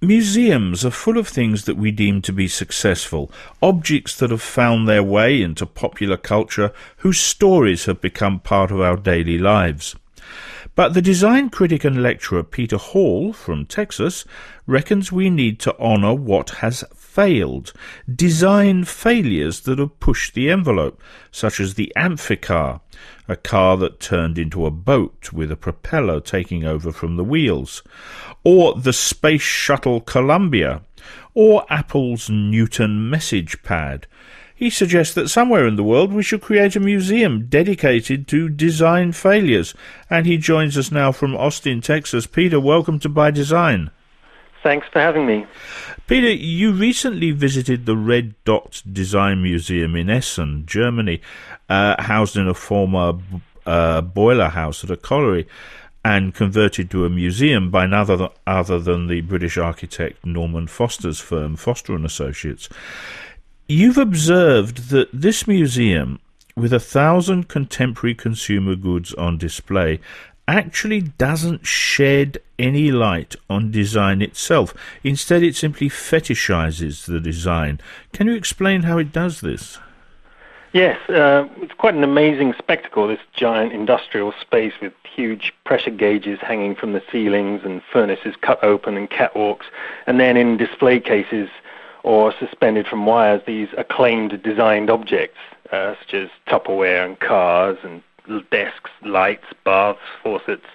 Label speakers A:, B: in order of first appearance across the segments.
A: Museums are full of things that we deem to be successful, objects that have found their way into popular culture, whose stories have become part of our daily lives. But the design critic and lecturer Peter Hall from Texas reckons we need to honour what has failed, design failures that have pushed the envelope, such as the Amphicar, a car that turned into a boat with a propeller taking over from the wheels, or the Space Shuttle Columbia, or Apple's Newton message pad. He suggests that somewhere in the world we should create a museum dedicated to design failures. And he joins us now from Austin, Texas. Peter, welcome to By Design.
B: Thanks for having me.
A: Peter, you recently visited the Red Dot Design Museum in Essen, Germany, housed in a former boiler house at a colliery, and converted to a museum by none other than the British architect Norman Foster's firm, Foster & Associates. You've observed that this museum, with 1,000 contemporary consumer goods on display, actually doesn't shed any light on design itself. Instead, it simply fetishizes the design. Can you explain how it does this?
B: Yes, it's quite an amazing spectacle, this giant industrial space with huge pressure gauges hanging from the ceilings and furnaces cut open and catwalks, and then in display cases or suspended from wires, these acclaimed designed objects, such as Tupperware and cars and desks, lights, baths, faucets,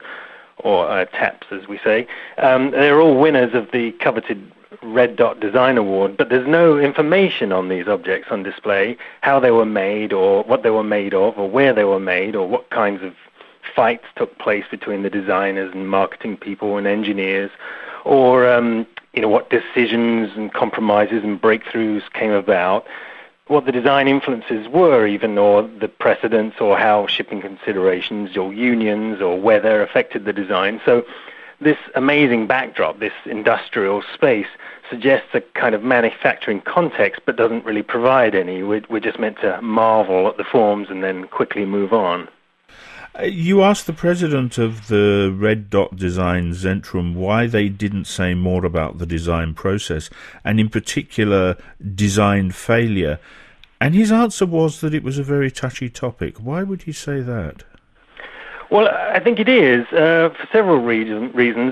B: or taps, as we say. They're all winners of the coveted Red Dot Design Award, but there's no information on these objects on display, how they were made, or what they were made of, or where they were made, or what kinds of fights took place between the designers and marketing people and engineers, or what decisions and compromises and breakthroughs came about, what the design influences were even, or the precedents, or how shipping considerations or unions or weather affected the design. So this amazing backdrop, this industrial space, suggests a kind of manufacturing context but doesn't really provide any. We're just meant to marvel at the forms and then quickly move on.
A: You asked the president of the Red Dot Design Zentrum why they didn't say more about the design process, and in particular design failure, and his answer was that it was a very touchy topic. Why would he say that?
B: Well, I think it is, for several reasons.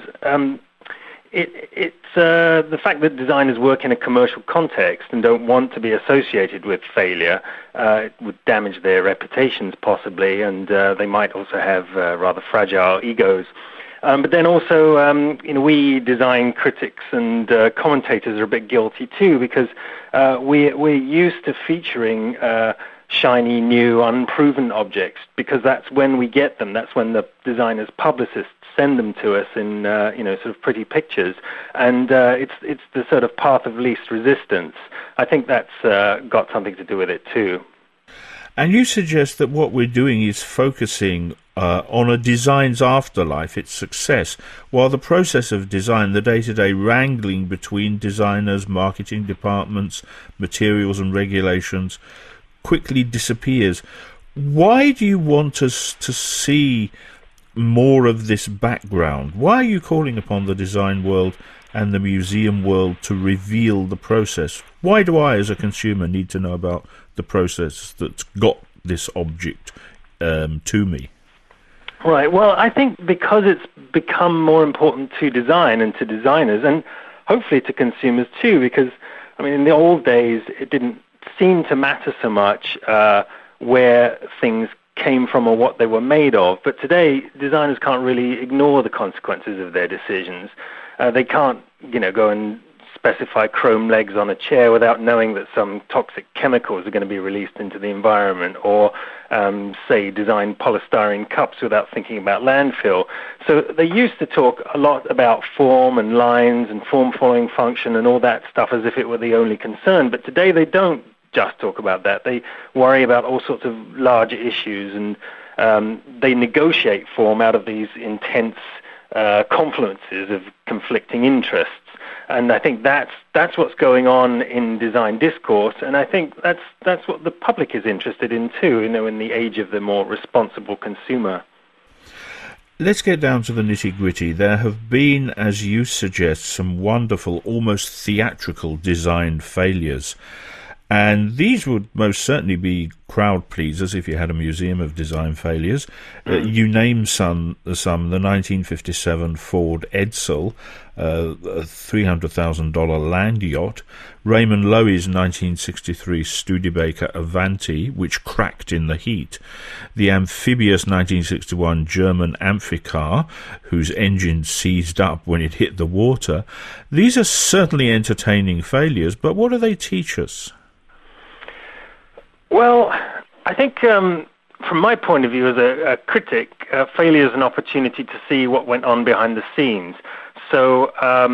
B: It's the fact that designers work in a commercial context and don't want to be associated with failure. It would damage their reputations possibly, and they might also have rather fragile egos. But then also, we design critics and commentators are a bit guilty too, because we're used to featuring shiny, new, unproven objects, because that's when we get them. That's when the designers' publicists send them to us in, sort of pretty pictures. And it's the sort of path of least resistance. I think that's got something to do with it too.
A: And you suggest that what we're doing is focusing on a design's afterlife, its success, while the process of design, the day-to-day wrangling between designers, marketing departments, materials and regulations, quickly disappears. Why do you want us to see more of this background? Why are you calling upon the design world and the museum world to reveal the process? Why do I, as a consumer, need to know about the process that's got this object to me?
B: Right. Well, I think because it's become more important to design and to designers, and hopefully to consumers too, because, in the old days, it didn't seem to matter so much where things came from or what they were made of. But today, designers can't really ignore the consequences of their decisions. They can't, go and specify chrome legs on a chair without knowing that some toxic chemicals are going to be released into the environment, or, say, design polystyrene cups without thinking about landfill. So they used to talk a lot about form and lines and form-following function and all that stuff as if it were the only concern. But today they don't just talk about that. They worry about all sorts of larger issues, and they negotiate form out of these intense confluences of conflicting interests. And I think that's what's going on in design discourse, and I think that's what the public is interested in too, in the age of the more responsible consumer.
A: Let's get down to the nitty-gritty. There have been, as you suggest, some wonderful, almost theatrical design failures. And these would most certainly be crowd pleasers if you had a museum of design failures. You name some, the 1957 Ford Edsel, a $300,000 land yacht, Raymond Loewy's 1963 Studebaker Avanti, which cracked in the heat, the amphibious 1961 German Amphicar, whose engine seized up when it hit the water. These are certainly entertaining failures, but what do they teach us?
B: Well, I think from my point of view as a critic, failure is an opportunity to see what went on behind the scenes. So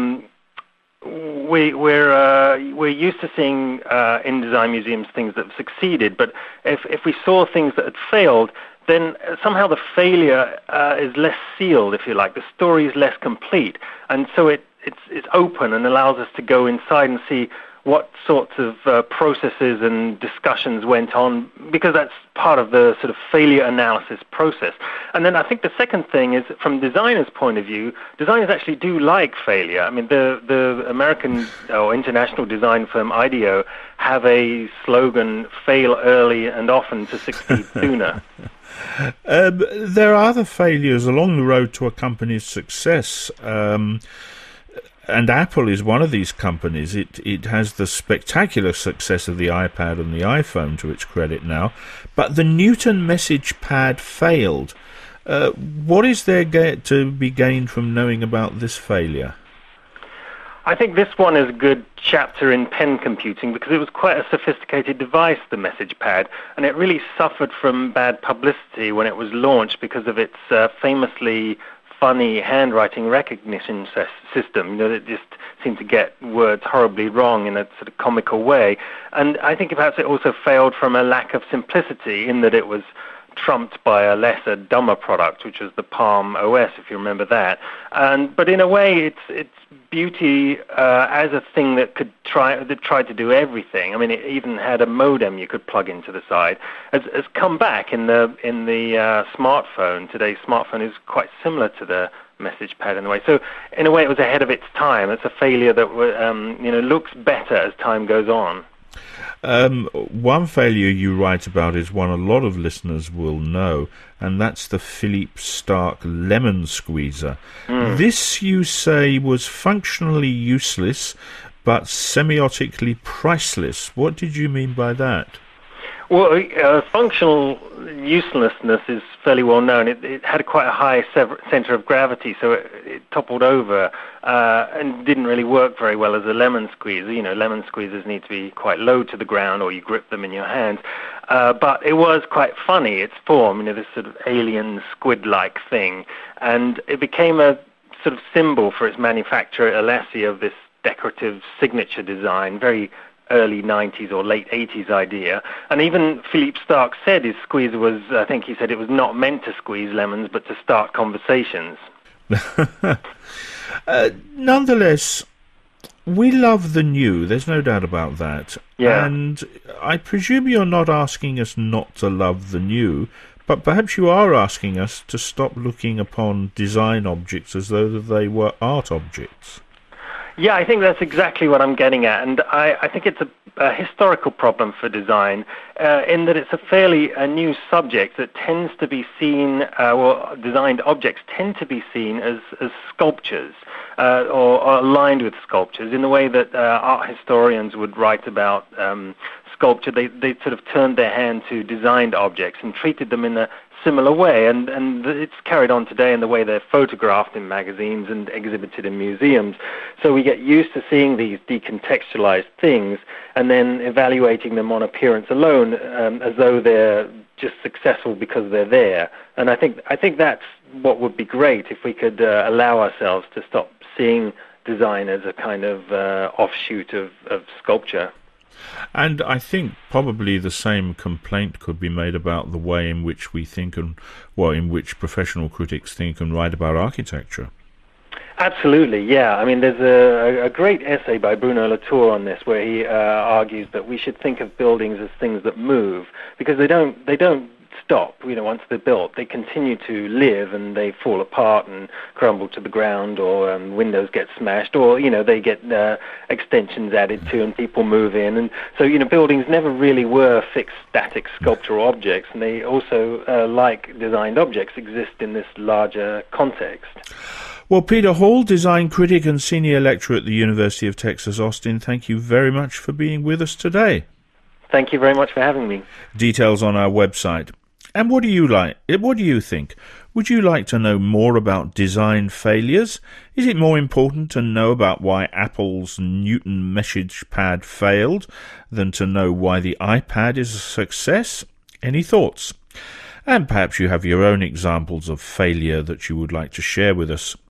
B: we're used to seeing in design museums things that have succeeded, but if we saw things that had failed, then somehow the failure is less sealed, if you like. The story is less complete, and so it's open and allows us to go inside and see what sorts of processes and discussions went on, because that's part of the sort of failure analysis process. And then I think the second thing is, from designers' point of view, designers actually do like failure. I mean, the American or international design firm IDEO have a slogan, fail early and often to succeed sooner.
A: There are other failures along the road to a company's success. And Apple is one of these companies. It has the spectacular success of the iPad and the iPhone to its credit now, but the Newton message pad failed. What is there to be gained from knowing about this failure?
B: I think this one is a good chapter in pen computing, because it was quite a sophisticated device, the message pad, and it really suffered from bad publicity when it was launched because of its famously funny handwriting recognition system, that just seemed to get words horribly wrong in a sort of comical way. And I think perhaps it also failed from a lack of simplicity, in that it was trumped by a lesser, dumber product, which was the Palm OS, if you remember that. But in a way, its beauty as a thing that tried to do everything. I mean, it even had a modem you could plug into the side. Has come back in the smartphone. Today's smartphone is quite similar to the message pad in a way. So in a way, it was ahead of its time. It's a failure that looks better as time goes on.
A: One failure you write about is one a lot of listeners will know, and that's the Philippe Starck lemon squeezer. This, you say, was functionally useless, but semiotically priceless. What did you mean by that?
B: Well, functional uselessness is fairly well known. It had quite a high center of gravity, so it toppled over and didn't really work very well as a lemon squeezer. Lemon squeezers need to be quite low to the ground, or you grip them in your hands. But it was quite funny, its form, this sort of alien squid-like thing. And it became a sort of symbol for its manufacturer, Alessi, of this decorative signature design, very early 90s or late 80s idea. And even Philippe Starck said his squeezer was, I think he said it was not meant to squeeze lemons, but to start conversations.
A: Nonetheless, we love the new, there's no doubt about that.
B: Yeah.
A: And I presume you're not asking us not to love the new, but perhaps you are asking us to stop looking upon design objects as though they were art objects.
B: Yeah, I think that's exactly what I'm getting at, and I think it's a historical problem for design, in that it's a fairly new subject that tends to be seen, designed objects tend to be seen as sculptures, or aligned with sculptures, in the way that art historians would write about sculpture. They sort of turned their hand to designed objects and treated them in a similar way, and it's carried on today in the way they're photographed in magazines and exhibited in museums. So we get used to seeing these decontextualized things and then evaluating them on appearance alone, as though they're just successful because they're there. And I think that's what would be great, if we could allow ourselves to stop seeing design as a kind of offshoot of sculpture.
A: And I think probably the same complaint could be made about the way in which we think in which professional critics think and write about architecture.
B: Absolutely, yeah. I mean, there's a great essay by Bruno Latour on this, where he argues that we should think of buildings as things that move, because they don't stop. Once they're built, they continue to live and they fall apart and crumble to the ground, or windows get smashed, or they get extensions added to and people move in. And so buildings never really were fixed, static sculptural objects, and they also, like designed objects, exist in this larger context.
A: Well, Peter Hall, design critic and senior lecturer at the University of Texas, Austin, thank you very much for being with us today.
B: Thank you very much for having me.
A: Details on our website. And what do you like? What do you think? Would you like to know more about design failures? Is it more important to know about why Apple's Newton message pad failed than to know why the iPad is a success? Any thoughts? And perhaps you have your own examples of failure that you would like to share with us.